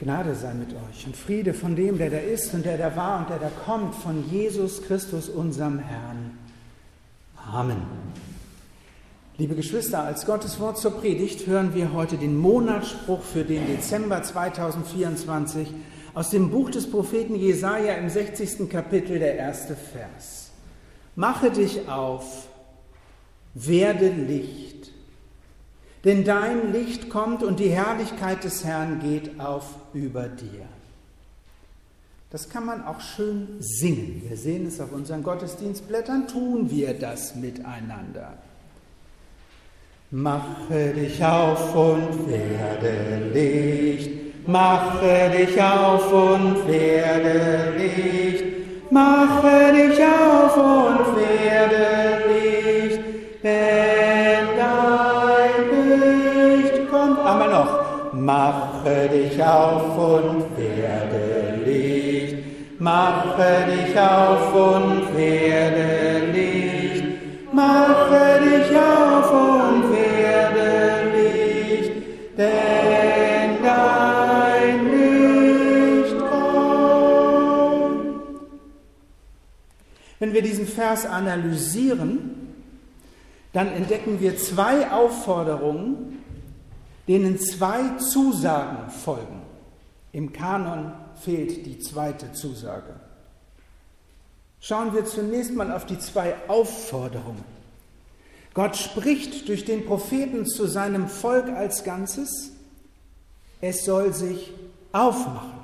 Gnade sei mit euch und Friede von dem, der da ist und der da war und der da kommt, von Jesus Christus, unserem Herrn. Amen. Liebe Geschwister, als Gottes Wort zur Predigt hören wir heute den Monatsspruch für den Dezember 2024 aus dem Buch des Propheten Jesaja im 60. Kapitel, der erste Vers. Mache dich auf, werde Licht, denn dein Licht kommt und die Herrlichkeit des Herrn geht auf über dir. Das kann man auch schön singen. Wir sehen es auf unseren Gottesdienstblättern, tun wir das miteinander. Mache dich auf und werde Licht, mache dich auf und werde Licht, mache dich auf und werde Licht, denn dein Licht kommt. Einmal noch. Mache dich auf und werde Licht, mache dich auf und werde Licht, mache dich auf und werde Licht, denn dein Licht kommt. Wenn wir diesen Vers analysieren, dann entdecken wir zwei Aufforderungen, denen zwei Zusagen folgen. Im Kanon fehlt die zweite Zusage. Schauen wir zunächst mal auf die zwei Aufforderungen. Gott spricht durch den Propheten zu seinem Volk als Ganzes, es soll sich aufmachen.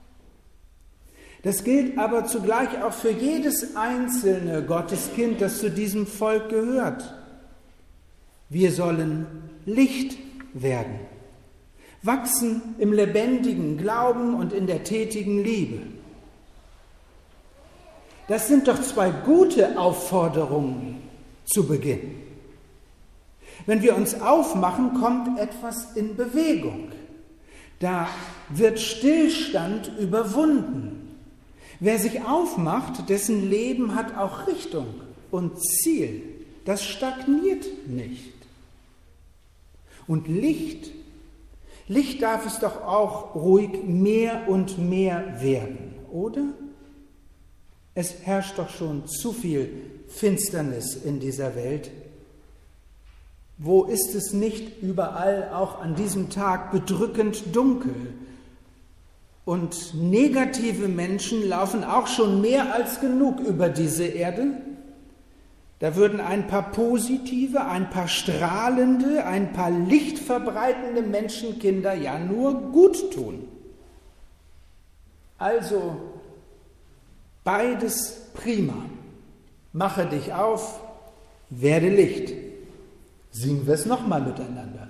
Das gilt aber zugleich auch für jedes einzelne Gotteskind, das zu diesem Volk gehört. Wir sollen Licht werden, wachsen im lebendigen Glauben und in der tätigen Liebe. Das sind doch zwei gute Aufforderungen zu Beginn. Wenn wir uns aufmachen, kommt etwas in Bewegung. Da wird Stillstand überwunden. Wer sich aufmacht, dessen Leben hat auch Richtung und Ziel. Das stagniert nicht. Und Licht darf es doch auch ruhig mehr und mehr werden, oder? Es herrscht doch schon zu viel Finsternis in dieser Welt. Wo ist es nicht überall auch an diesem Tag bedrückend dunkel? Und negative Menschen laufen auch schon mehr als genug über diese Erde. Da würden ein paar positive, ein paar strahlende, ein paar lichtverbreitende Menschenkinder ja nur gut tun. Also beides prima. Mache dich auf, werde Licht. Singen wir es nochmal miteinander.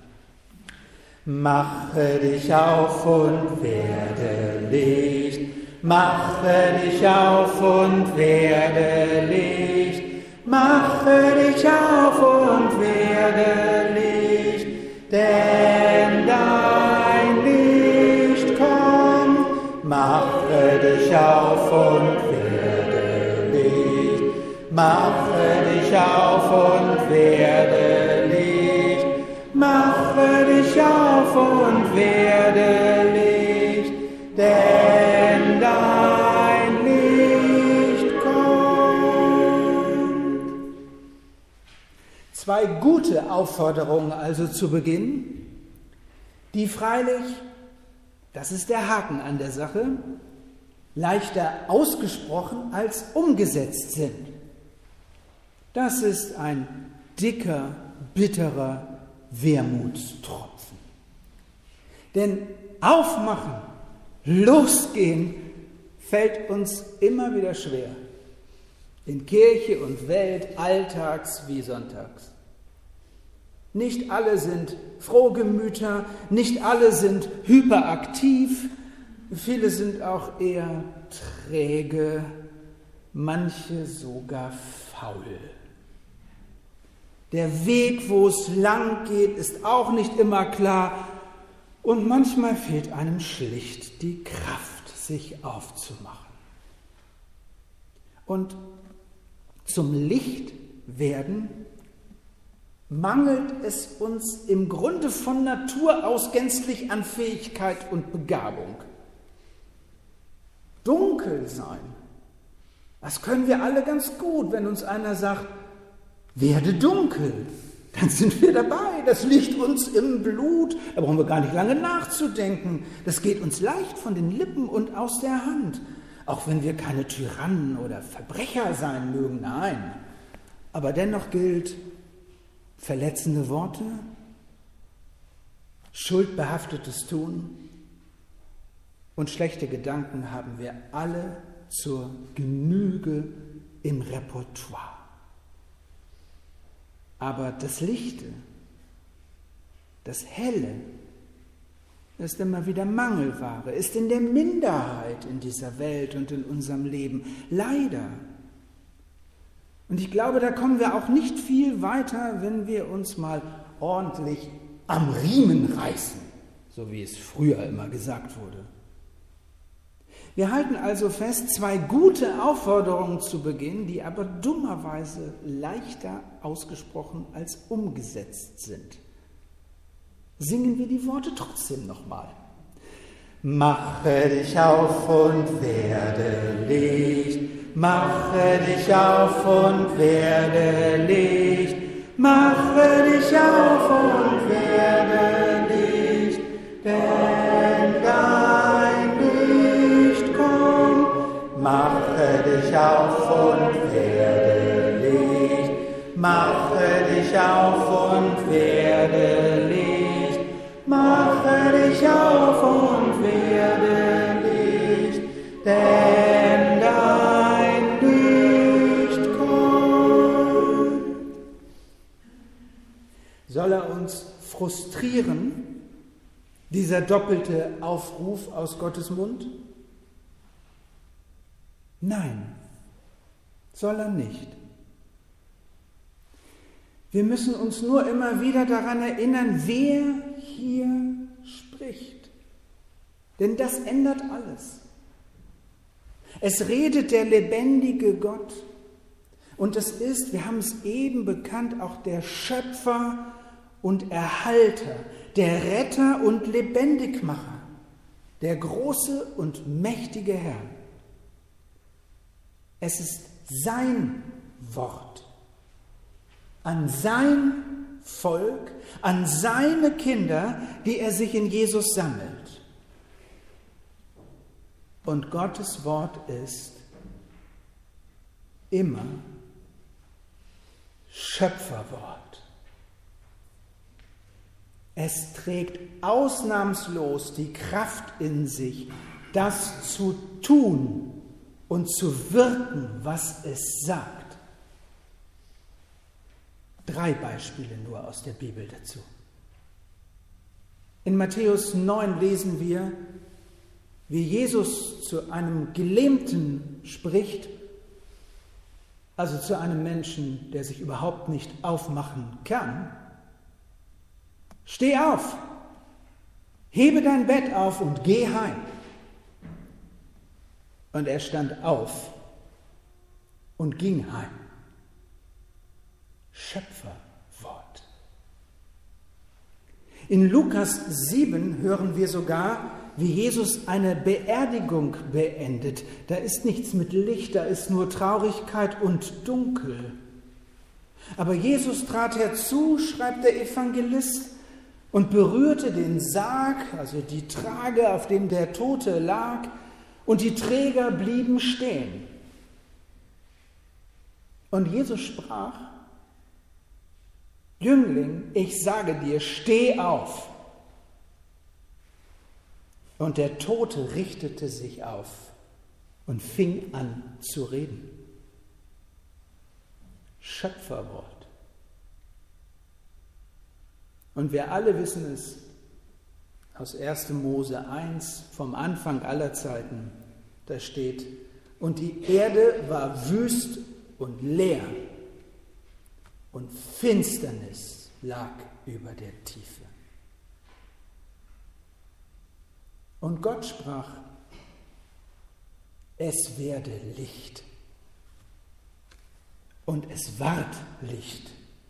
Mache dich auf und werde Licht. Mache dich auf und werde Licht. Mache dich auf und werde Licht, denn dein Licht kommt. Mache dich auf und werde Licht, mache dich auf und werde Licht, mache dich auf und werde Licht, denn dein Licht kommt. Zwei gute Aufforderungen also zu Beginn, die freilich, das ist der Haken an der Sache, leichter ausgesprochen als umgesetzt sind. Das ist ein dicker, bitterer Wermutstropfen. Denn aufmachen, losgehen, fällt uns immer wieder schwer. In Kirche und Welt, alltags wie sonntags. Nicht alle sind Frohgemüter, nicht alle sind hyperaktiv, viele sind auch eher träge, manche sogar faul. Der Weg, wo es lang geht, ist auch nicht immer klar und manchmal fehlt einem schlicht die Kraft, sich aufzumachen. Und zum Licht werden mangelt es uns im Grunde von Natur aus gänzlich an Fähigkeit und Begabung. dunkel sein. Das können wir alle ganz gut, wenn uns einer sagt, werde dunkel. Dann sind wir dabei. Das liegt uns im Blut. Da brauchen wir gar nicht lange nachzudenken. Das geht uns leicht von den Lippen und aus der Hand. Auch wenn wir keine Tyrannen oder Verbrecher sein mögen, nein. Aber dennoch gilt, verletzende Worte, schuldbehaftetes Tun und schlechte Gedanken haben wir alle zur Genüge im Repertoire. Aber das Lichte, das Helle, ist immer wieder Mangelware, ist in der Minderheit in dieser Welt und in unserem Leben. Leider. Und ich glaube, da kommen wir auch nicht viel weiter, wenn wir uns mal ordentlich am Riemen reißen, so wie es früher immer gesagt wurde. Wir halten also fest, 2 gute Aufforderungen zu Beginn, die aber dummerweise leichter ausgesprochen als umgesetzt sind. Singen wir die Worte trotzdem nochmal. Mache dich auf und werde Licht, mache dich auf und werde Licht, mache dich auf und werde Licht, denn dein Licht kommt. Mache dich auf und werde Licht, mache dich auf und werde Licht, mache dich auf und werde Licht, denn dein Licht kommt. Soll er uns frustrieren, dieser doppelte Aufruf aus Gottes Mund? Nein, soll er nicht. Wir müssen uns nur immer wieder daran erinnern, wer hier spricht. Denn das ändert alles. Es redet der lebendige Gott. Und es ist, wir haben es eben bekannt, auch der Schöpfer und Erhalter, der Retter und Lebendigmacher, der große und mächtige Herr. Es ist sein Wort an sein Volk, an seine Kinder, die er sich in Jesus sammelt. Und Gottes Wort ist immer Schöpferwort. Es trägt ausnahmslos die Kraft in sich, das zu tun und zu wirken, was es sagt. 3 Beispiele nur aus der Bibel dazu. In Matthäus 9 lesen wir, wie Jesus zu einem Gelähmten spricht, also zu einem Menschen, der sich überhaupt nicht aufmachen kann. Steh auf, hebe dein Bett auf und geh heim. Und er stand auf und ging heim. Schöpferwort. In Lukas 7 hören wir sogar, wie Jesus eine Beerdigung beendet. Da ist nichts mit Licht, da ist nur Traurigkeit und Dunkel. Aber Jesus trat herzu, schreibt der Evangelist, und berührte den Sarg, also die Trage, auf dem der Tote lag, und die Träger blieben stehen. Und Jesus sprach: Jüngling, ich sage dir, steh auf. Und der Tote richtete sich auf und fing an zu reden. Schöpferwort. Und wir alle wissen es aus 1. Mose 1 vom Anfang aller Zeiten. Da steht: Und die Erde war wüst und leer, und Finsternis lag über der Tiefe. Und Gott sprach: Es werde Licht. Und es ward Licht.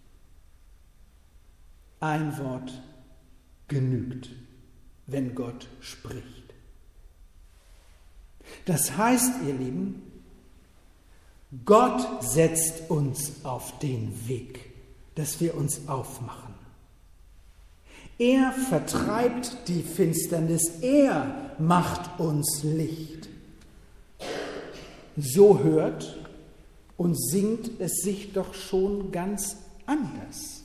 Ein Wort genügt, wenn Gott spricht. Das heißt, ihr Lieben, Gott setzt uns auf den Weg, dass wir uns aufmachen. Er vertreibt die Finsternis, er macht uns Licht. So hört und singt es sich doch schon ganz anders.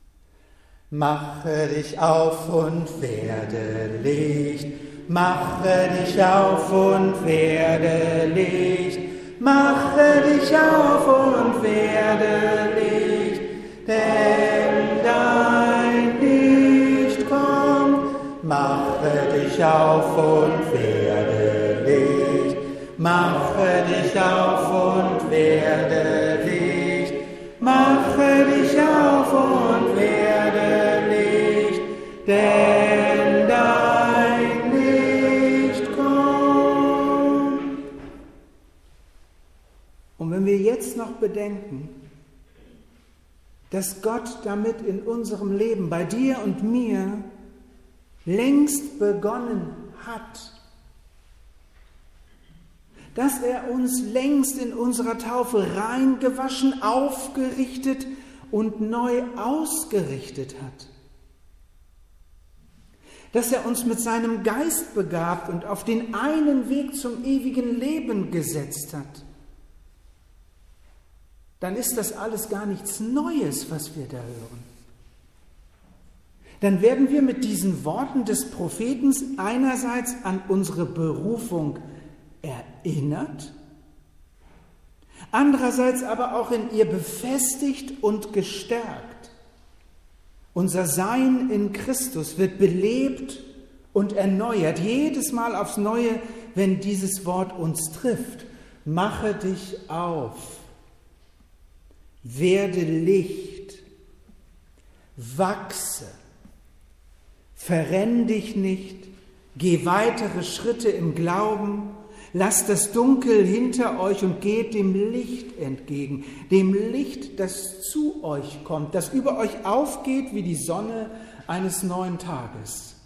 Mache dich auf und werde Licht, mache dich auf und werde Licht, mache dich auf und werde Licht, denn dein Licht kommt. Mache dich auf und werde Licht, mache dich auf und werde Licht, mache dich auf und werde Licht, denn dein Licht kommt. Und wenn wir jetzt noch bedenken, dass Gott damit in unserem Leben, bei dir und mir, längst begonnen hat, dass er uns längst in unserer Taufe reingewaschen, aufgerichtet und neu ausgerichtet hat. Dass er uns mit seinem Geist begabt und auf den einen Weg zum ewigen Leben gesetzt hat. Dann ist das alles gar nichts Neues, was wir da hören. Dann werden wir mit diesen Worten des Propheten einerseits an unsere Berufung erinnert, andererseits aber auch in ihr befestigt und gestärkt. Unser Sein in Christus wird belebt und erneuert, jedes Mal aufs Neue, wenn dieses Wort uns trifft. Mache dich auf, werde Licht, wachse, verrenn dich nicht, geh weitere Schritte im Glauben, lasst das Dunkel hinter euch und geht dem Licht entgegen, dem Licht, das zu euch kommt, das über euch aufgeht wie die Sonne eines neuen Tages.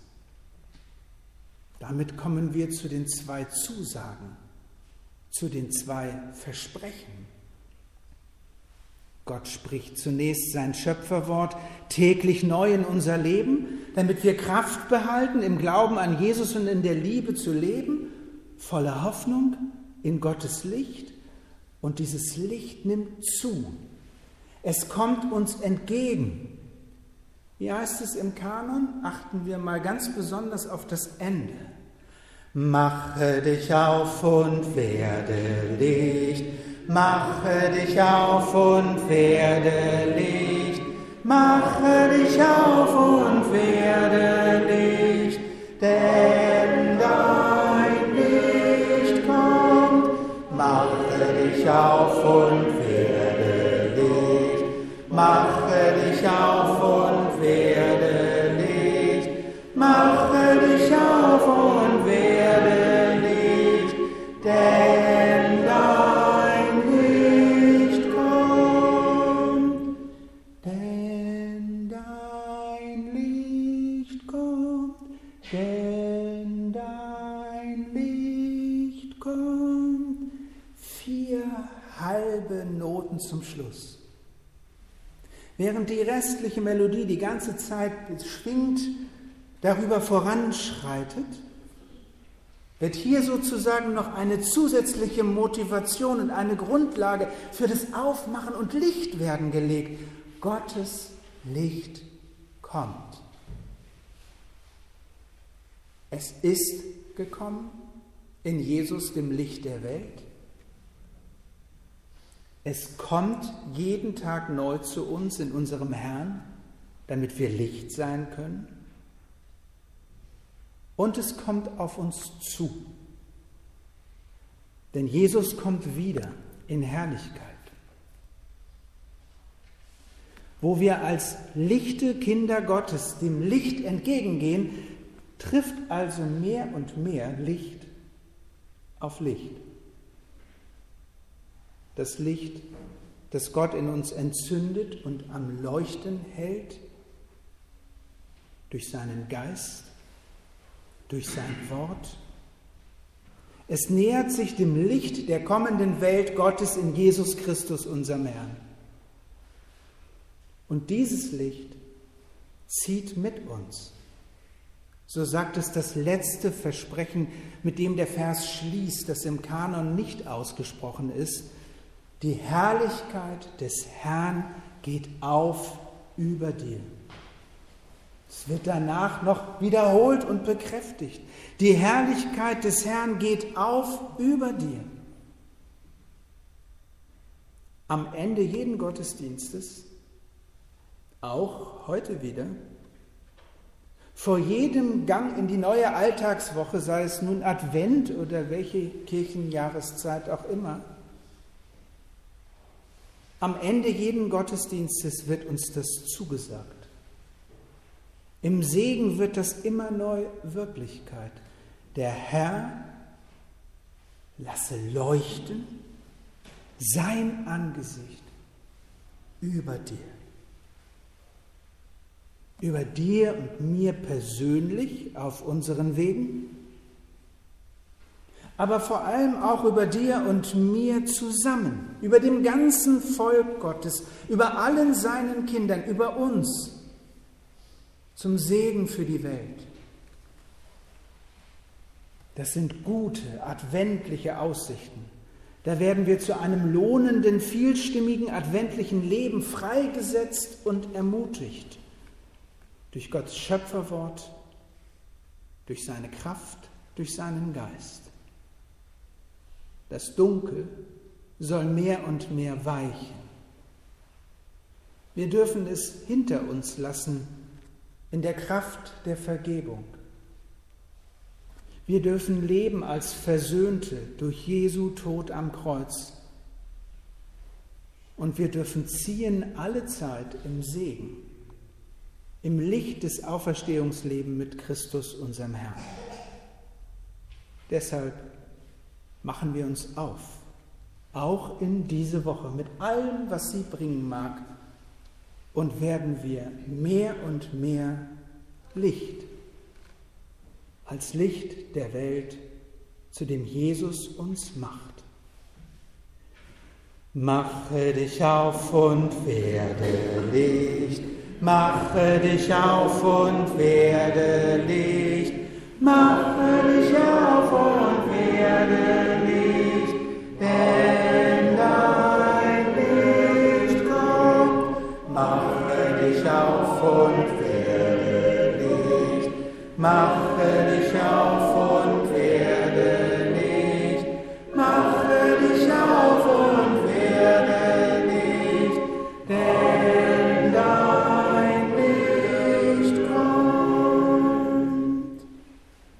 Damit kommen wir zu den 2 Zusagen, zu den 2 Versprechen. Gott spricht zunächst sein Schöpferwort täglich neu in unser Leben, damit wir Kraft behalten, im Glauben an Jesus und in der Liebe zu leben, voller Hoffnung in Gottes Licht. Und dieses Licht nimmt zu. Es kommt uns entgegen. Wie heißt es im Kanon? Achten wir mal ganz besonders auf das Ende. Mache dich auf und werde Licht, mache dich auf und werde Licht, mache dich auf und werde Licht, denn dein Licht kommt. Mache dich auf und werde Licht, mache dich auf und werde Licht, mache dich auf und werde Licht, denn dein Licht kommt, denn dein Licht kommt, denn dein Licht kommt. 4 halbe Noten zum Schluss. Während die restliche Melodie die ganze Zeit schwingt, darüber voranschreitet, wird hier sozusagen noch eine zusätzliche Motivation und eine Grundlage für das Aufmachen und Lichtwerden gelegt. Gottes Licht kommt. Es ist gekommen in Jesus, dem Licht der Welt. Es kommt jeden Tag neu zu uns in unserem Herrn, damit wir Licht sein können. Und es kommt auf uns zu. Denn Jesus kommt wieder in Herrlichkeit. Wo wir als lichte Kinder Gottes dem Licht entgegengehen, trifft also mehr und mehr Licht auf Licht. Das Licht, das Gott in uns entzündet und am Leuchten hält, durch seinen Geist, durch sein Wort. Es nähert sich dem Licht der kommenden Welt Gottes in Jesus Christus, unserem Herrn. Und dieses Licht zieht mit uns. So sagt es das letzte Versprechen, mit dem der Vers schließt, das im Kanon nicht ausgesprochen ist. Die Herrlichkeit des Herrn geht auf über dir. Es wird danach noch wiederholt und bekräftigt. Die Herrlichkeit des Herrn geht auf über dir. Am Ende jeden Gottesdienstes, auch heute wieder, vor jedem Gang in die neue Alltagswoche, sei es nun Advent oder welche Kirchenjahreszeit auch immer, am Ende jeden Gottesdienstes wird uns das zugesagt. Im Segen wird das immer neu Wirklichkeit. Der Herr lasse leuchten sein Angesicht über dir. Über dir und mir persönlich auf unseren Wegen, aber vor allem auch über dir und mir zusammen, über dem ganzen Volk Gottes, über allen seinen Kindern, über uns, zum Segen für die Welt. Das sind gute, adventliche Aussichten. Da werden wir zu einem lohnenden, vielstimmigen, adventlichen Leben freigesetzt und ermutigt. Durch Gottes Schöpferwort, durch seine Kraft, durch seinen Geist. Das Dunkel soll mehr und mehr weichen. Wir dürfen es hinter uns lassen in der Kraft der Vergebung. Wir dürfen leben als Versöhnte durch Jesu Tod am Kreuz. Und wir dürfen ziehen alle Zeit im Segen, im Licht des Auferstehungslebens mit Christus, unserem Herrn. Deshalb machen wir uns auf, auch in diese Woche, mit allem, was sie bringen mag, und werden wir mehr und mehr Licht, als Licht der Welt, zu dem Jesus uns macht. Mache dich auf und werde Licht, mache dich auf und werde Licht, mache dich auf und